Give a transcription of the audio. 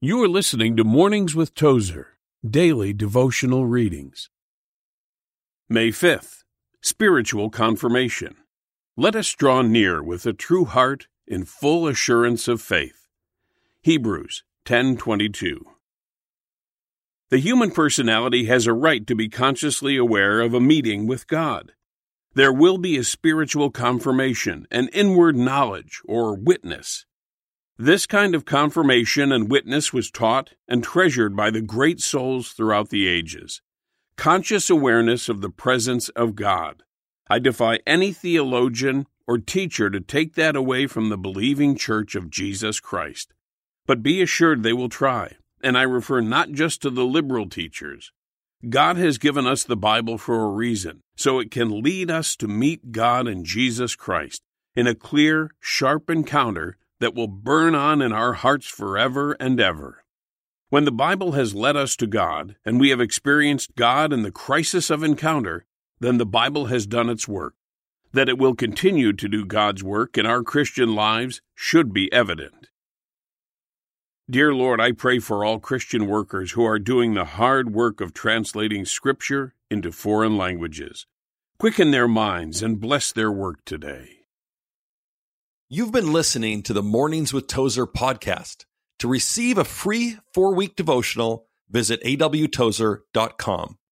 You are listening to Mornings with Tozer, daily devotional readings. May 5th, Spiritual Confirmation. Let us draw near with a true heart in full assurance of faith. Hebrews 10:22. The human personality has a right to be consciously aware of a meeting with God. There will be a spiritual confirmation, an inward knowledge or witness. This kind of confirmation and witness was taught and treasured by the great souls throughout the ages. Conscious awareness of the presence of God. I defy any theologian or teacher to take that away from the believing Church of Jesus Christ. But be assured they will try, and I refer not just to the liberal teachers. God has given us the Bible for a reason, so it can lead us to meet God and Jesus Christ in a clear, sharp encounter that will burn on in our hearts forever and ever. When the Bible has led us to God, and we have experienced God in the crisis of encounter, then the Bible has done its work. That it will continue to do God's work in our Christian lives should be evident. Dear Lord, I pray for all Christian workers who are doing the hard work of translating Scripture into foreign languages. Quicken their minds and bless their work today. You've been listening to the Mornings with Tozer podcast. To receive a free 4-week devotional, visit awtozer.com.